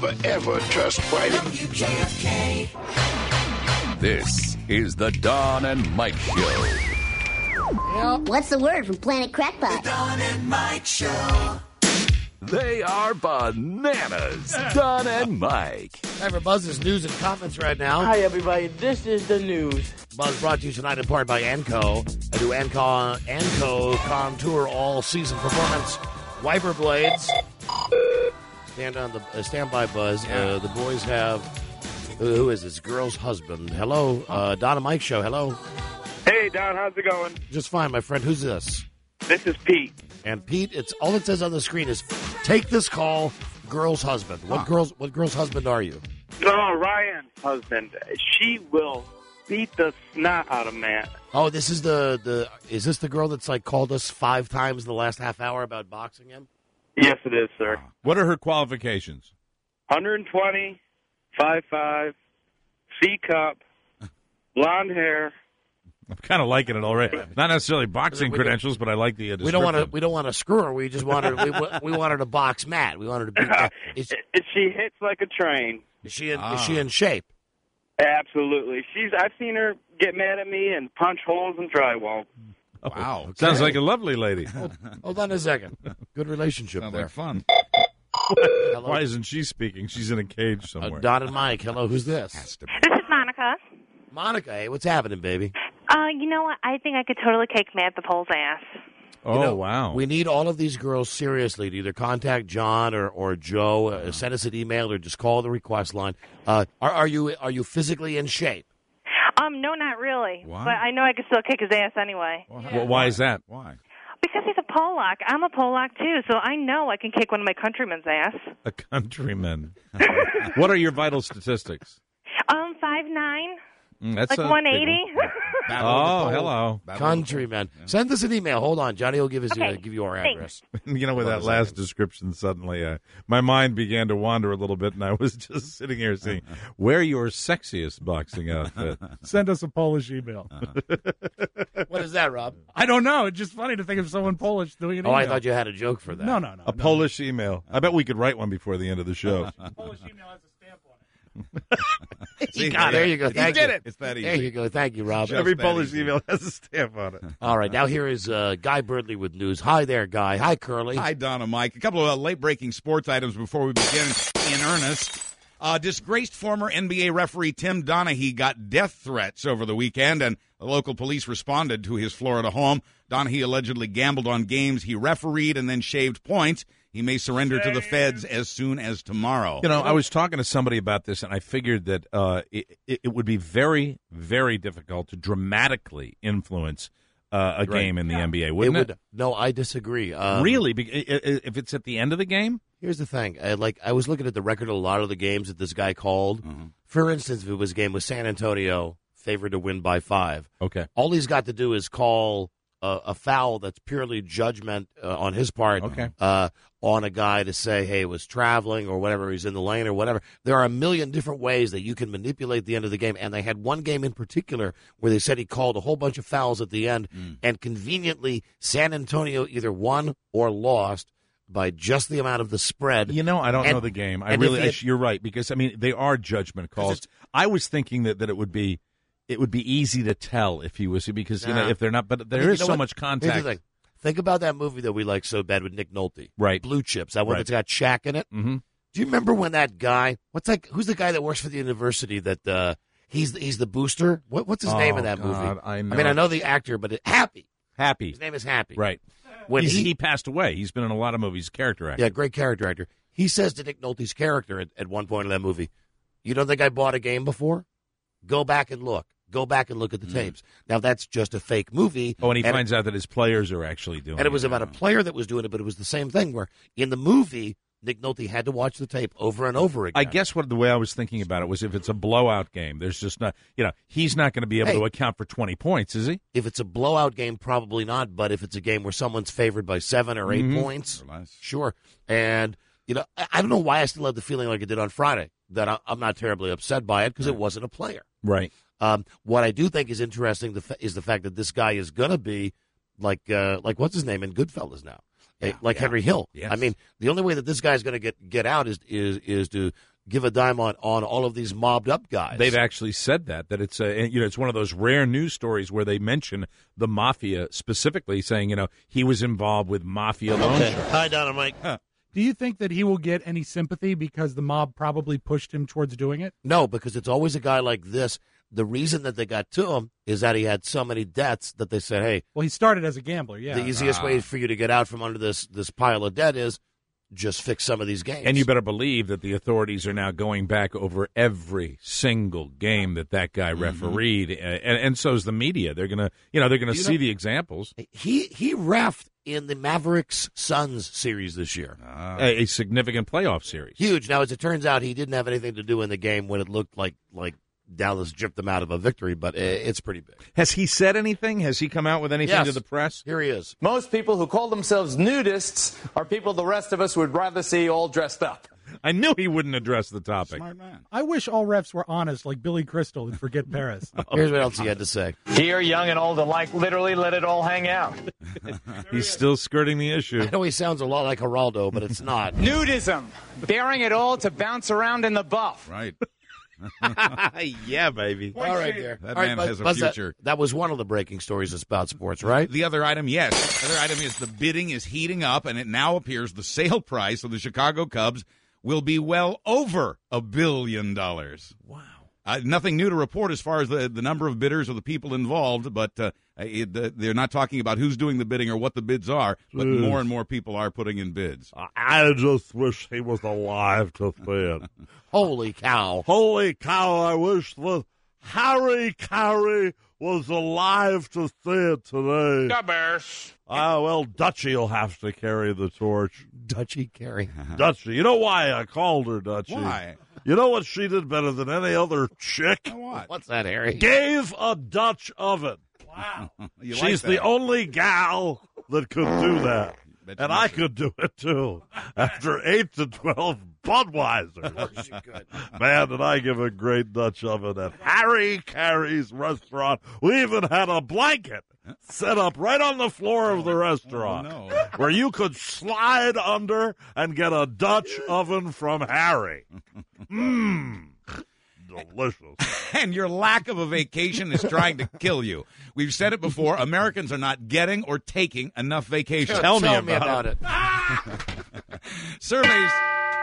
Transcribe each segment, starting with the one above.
never, ever trust Whitey. WJFK. This is the Don and Mike Show. What's the word from Planet Crackpot? Don and Mike Show. They are bananas. Don and Mike. Time for Buzz's news and comments right now. Hi, everybody. This is the news. Buzz brought to you tonight in part by Anco. I do Anco Contour All-Season Performance Wiper Blades. Stand by, Buzz. The boys have... Who is this? Girl's husband. Hello. Don and Mike Show. Hello. Hey, Don. How's it going? Just fine, my friend. Who's this? This is Pete. And Pete, it's all it says on the screen is, take this call, girl's husband. What girl's husband are you? Oh, Ryan's husband. She will beat the snot out of Matt. Oh, this is is this the girl that's like called us 5 times in the last half hour about boxing him? Yes, it is, sir. What are her qualifications? 120, 5'5", C cup, blonde hair. I'm kind of liking it already. Not necessarily boxing credentials, but I like the description. We don't want to screw her. We just want her. we want her to box Matt. We want her to beat. She hits like a train. Is she in shape? Absolutely. I've seen her get mad at me and punch holes in drywall. Wow. Okay. Sounds like a lovely lady. Hold on a second. Good relationship Sounds there. like fun. Hello? Why isn't she speaking? She's in a cage somewhere. Don and Mike. Hello. Who's this? This is Monica. Monica. Hey, what's happening, baby? You know what? I think I could totally kick Matt the Pole's ass. Oh, wow. We need all of these girls seriously to either contact John or Joe, send us an email, or just call the request line. Are you physically in shape? No, not really. Why? But I know I could still kick his ass anyway. Well, why is that? Why? Because he's a Polak. I'm a Polak, too, so I know I can kick one of my countrymen's ass. A countryman. What are your vital statistics? 5'9", That's like a 180. Oh, hello. Countryman. Send us an email. Hold on. Johnny will give you our address. You know, with that last description, suddenly my mind began to wander a little bit, and I was just sitting here saying, wear your sexiest boxing outfit. Send us a Polish email. What is that, Rob? I don't know. It's just funny to think of someone Polish doing an email. Oh, I thought you had a joke for that. No. A Polish email. I bet we could write one before the end of the show. Polish email has a stamp on it. There you go. Thank you. Did it. It's that easy. There you go. Thank you, Rob. Every Polish email has a stamp on it. All right. Now here is Guy Birdley with news. Hi there, Guy. Hi, Curly. Hi, Don and Mike. A couple of late-breaking sports items before we begin in earnest. Disgraced former NBA referee Tim Donaghy got death threats over the weekend, and the local police responded to his Florida home. Donaghy allegedly gambled on games he refereed and then shaved points. He may surrender to the feds as soon as tomorrow. You know, I was talking to somebody about this, and I figured that it would be very, very difficult to dramatically influence a game in the NBA, wouldn't it? No, I disagree. Really? If it's at the end of the game? Here's the thing. I was looking at the record of a lot of the games that this guy called. Mm-hmm. For instance, if it was a game with San Antonio, favored to win by 5. Okay. All he's got to do is call a foul that's purely judgment on his part on a guy to say, hey, it was traveling or whatever, he's in the lane or whatever. There are a million different ways that you can manipulate the end of the game, and they had one game in particular where they said he called a whole bunch of fouls at the end, and conveniently San Antonio either won or lost by just the amount of the spread. You know, I don't know the game. You're right, because, I mean, they are judgment calls. I was thinking that it would be easy to tell if he was, because, you know, if they're not, but there is so much contact. Here's the thing. Think about that movie that we like so bad with Nick Nolte. Right. Blue Chips. That one that's got Shaq in it. Mm-hmm. Do you remember when that guy, who's the guy that works for the university that, he's the booster? What's his name in that movie? I know. I mean, I know the actor, but Happy. Happy. His name is Happy. Right. When he passed away. He's been in a lot of movies, character actor. Yeah, great character actor. He says to Nick Nolte's character at one point in that movie, you don't think I bought a game before? Go back and look. Go back and look at the tapes. Now, that's just a fake movie. Oh, and he finds out that his players are actually doing it. And it was about a player that was doing it, but it was the same thing where in the movie, Nick Nolte had to watch the tape over and over again. I guess the way I was thinking about it was if it's a blowout game, there's just not, he's not going to be able to account for 20 points, is he? If it's a blowout game, probably not. But if it's a game where someone's favored by 7 or 8 points, sure. And, I don't know why I still have the feeling like I did on Friday, that I'm not terribly upset by it because it wasn't a player. Right. What I do think is interesting is the fact that this guy is going to be like what's his name in Goodfellas now, Henry Hill. Yes. I mean, the only way that this guy's going to get out is to give a dime on all of these mobbed up guys. They've actually said that it's it's one of those rare news stories where they mention the mafia specifically, saying he was involved with mafia loan sharks. Hi, Don and Mike. Do you think that he will get any sympathy because the mob probably pushed him towards doing it? No, because it's always a guy like this. The reason that they got to him is that he had so many debts that they said, hey. Well, he started as a gambler, yeah. The easiest way for you to get out from under this pile of debt is just fix some of these games. And you better believe that the authorities are now going back over every single game that guy refereed, and so is the media. They're gonna see the examples. He reffed in the Mavericks Suns series this year, a significant playoff series, huge. Now, as it turns out, he didn't have anything to do in the game when it looked like Dallas gypped them out of a victory, but it's pretty big. Has he said anything? Has he come out with anything to the press? Here he is. Most people who call themselves nudists are people the rest of us would rather see all dressed up. I knew he wouldn't address the topic. Smart man. I wish all refs were honest like Billy Crystal and forget Paris. Here's what else he had to say. Here, young and old alike, literally let it all hang out. He's still skirting the issue. I know he sounds a lot like Geraldo, but it's not. Nudism, daring it all to bounce around in the buff. Right. Yeah, baby. All right, there. That All man right, has a future. That was one of the breaking stories of Spout Sports, right? The other item, yes. The other item is the bidding is heating up, and it now appears the sale price of the Chicago Cubs will be well over $1 billion. Wow. Nothing new to report as far as the number of bidders or the people involved, but they're not talking about who's doing the bidding or what the bids are, but more and more people are putting in bids. I just wish he was alive to see it. Holy cow. Holy cow, I wish the Harry Carey was alive to see it today. The Bears. Well, Dutchie will have to carry the torch. Dutchie Carey. Dutchie. You know why I called her Dutchie? Why? You know what she did better than any other chick? What? What's that, Harry? Gave a Dutch oven. Wow. She's the only gal that could do that. And I could do it, too. After 8 to 12 Budweiser. Man, did I give a great Dutch oven at Harry Carey's restaurant. We even had a blanket set up right on the floor of the restaurant where you could slide under and get a Dutch oven from Harry. Mmm. Delicious. And your lack of a vacation is trying to kill you. We've said it before. Americans are not getting or taking enough vacation. Tell me about it. Surveys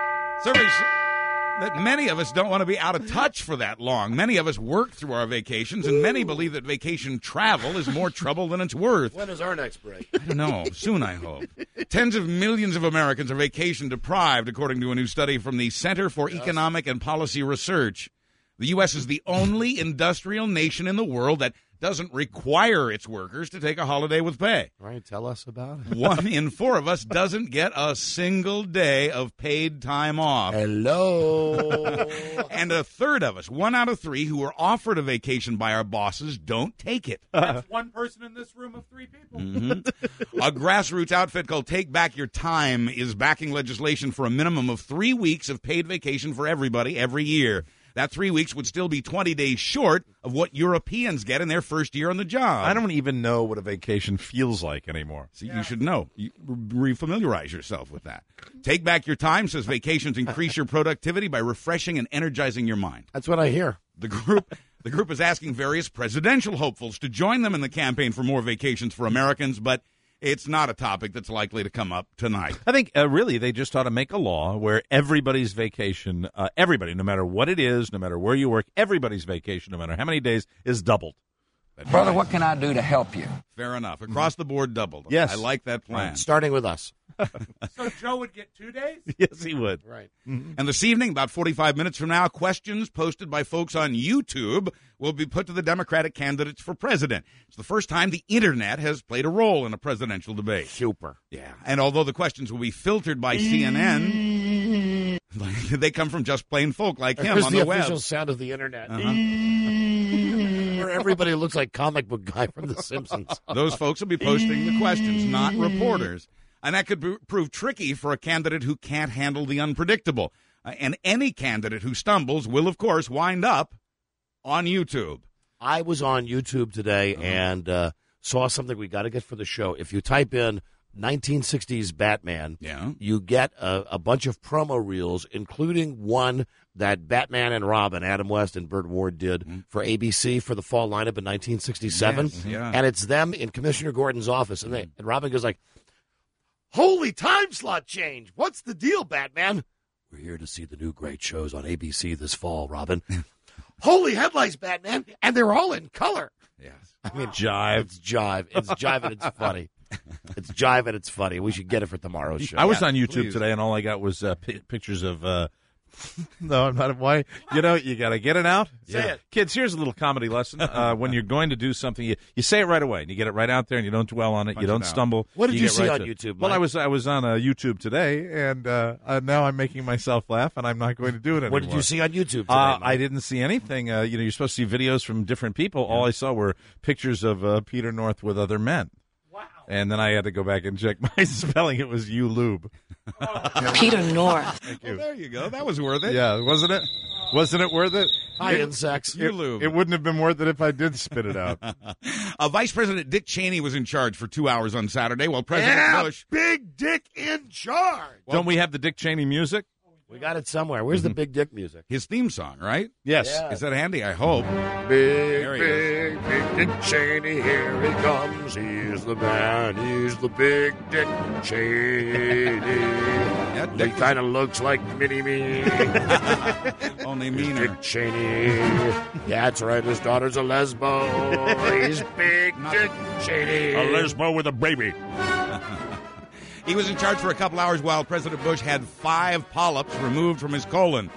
that many of us don't want to be out of touch for that long. Many of us work through our vacations, and many believe that vacation travel is more trouble than it's worth. When is our next break? I don't know. Soon, I hope. Tens of millions of Americans are vacation deprived, according to a new study from the Center for Economic and Policy Research. The U.S. is the only industrial nation in the world that doesn't require its workers to take a holiday with pay. Right, tell us about it. 1 in 4 of us doesn't get a single day of paid time off. Hello. And a third of us, 1 out of 3, who are offered a vacation by our bosses don't take it. That's one person in this room of 3 people. Mm-hmm. A grassroots outfit called Take Back Your Time is backing legislation for a minimum of 3 weeks of paid vacation for everybody every year. That 3 weeks would still be 20 days short of what Europeans get in their first year on the job. I don't even know what a vacation feels like anymore. So you should know. Refamiliarize yourself with that. Take Back Your Time says vacations increase your productivity by refreshing and energizing your mind. That's what I hear. The group is asking various presidential hopefuls to join them in the campaign for more vacations for Americans, but it's not a topic that's likely to come up tonight. I think, really, they just ought to make a law where everybody's vacation, everybody, no matter what it is, no matter where you work, everybody's vacation, no matter how many days, is doubled. Brother, what can I do to help you? Fair enough. Across the board, doubled. Yes. I like that plan. Right. Starting with us. So Joe would get 2 days? Yes, he would. Right. Mm-hmm. And this evening, about 45 minutes from now, questions posted by folks on YouTube will be put to the Democratic candidates for president. It's the first time the Internet has played a role in a presidential debate. Super. Yeah. And although the questions will be filtered by CNN, they come from just plain folk like him on the web. Here's the official sound of the Internet. Where everybody looks like comic book guy from The Simpsons. Those folks will be posting the questions, not reporters. And that could prove tricky for a candidate who can't handle the unpredictable. And any candidate who stumbles will, of course, wind up on YouTube. I was on YouTube today and saw something we got to get for the show. If you type in 1960s Batman, Yeah. you get a bunch of promo reels, including one that Batman and Robin, Adam West and Burt Ward did for ABC for the fall lineup in 1967. Yes, yeah. And it's them in Commissioner Gordon's office. And Robin goes like, "Holy time slot change. What's the deal, Batman?" "We're here to see the new great shows on ABC this fall, Robin." "Holy headlights, Batman. And they're all in color." Yes. I mean, jive. It's jive. It's jive and it's funny. It's jive and it's funny. We should get it for tomorrow's show. I was on YouTube today, and all I got was pictures of. No, I'm not. Why? You know, you got to get it out. Say it. Kids, here's a little comedy lesson. When you're going to do something, you say it right away, and you get it right out there, and you don't dwell on it. Punch you don't it out. stumble. What did you get see right on to it. YouTube, Well, Mike? I was on YouTube today, and now I'm making myself laugh, and I'm not going to do it anymore. What did you see on YouTube today, Mike? I didn't see anything. You're supposed to see videos from different people. All I saw were pictures of Peter North with other men. Wow. And then I had to go back and check my spelling. It was U-Lube. Peter North. Thank you. Well, there you go. That was worth it. Yeah, wasn't it? Wasn't it worth it? Hi, insects. It wouldn't have been worth it if I did spit it out. Vice President Dick Cheney was in charge for 2 hours on Saturday, while President Bush. Big Dick in charge. Don't we have the Dick Cheney music? We got it somewhere. Where's the Big Dick music? His theme song, right? Yes. Yeah. Is that handy? I hope. Big, he is. big Dick Cheney, here he comes. He's the man. He's the Big Dick Cheney. He kind of looks like Mini-Me. Only He's meaner. Dick Cheney. Yeah, that's right. His daughter's a lesbo. He's Big Dick Cheney. A lesbo with a baby. He was in charge for a couple hours while President Bush had 5 polyps removed from his colon.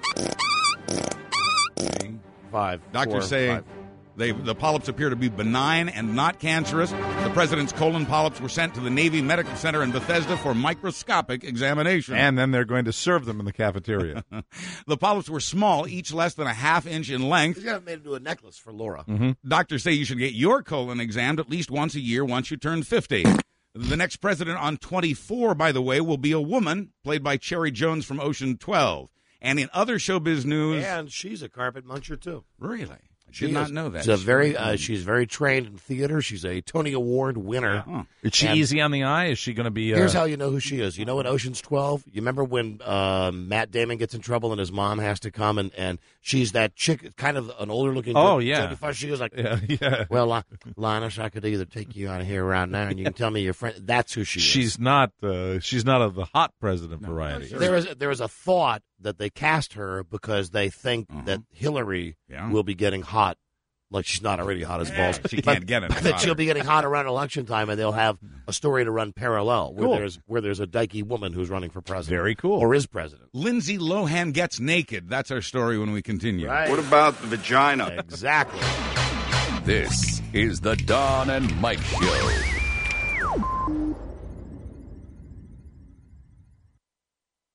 Five. Doctors say the polyps appear to be benign and not cancerous. The president's colon polyps were sent to the Navy Medical Center in Bethesda for microscopic examination. And then they're going to serve them in the cafeteria. The polyps were small, each less than a ½ inch in length. He's got made into a necklace for Laura. Doctors say you should get your colon examined at least once a year once you turn 50. The next president on 24, by the way, will be a woman, played by Cherry Jones from Ocean 12. And in other showbiz news... And she's a carpet muncher, too. Really? I did not know that. She's very trained in theater. She's a Tony Award winner. Yeah. Is she easy on the eye? Is she going to be... Here's how you know who she is. You know in Ocean's 12? You remember when Matt Damon gets in trouble and his mom has to come and she's that chick, kind of an older-looking girl. Oh, yeah. She goes like, yeah. well, Linus, I could either take you out of here right now and you can tell me your friend. That's who she is. She's not of the hot president variety. There is a thought that they cast her because they think that Hillary will be getting hot. Like she's not already hot as balls. She can't get it. That she'll be getting hot around election time, and they'll have a story to run parallel where there's a dykey woman who's running for president. Very cool. Or is president. Lindsay Lohan gets naked. That's our story when we continue. Right. What about the vagina? Exactly. This is the Don and Mike Show.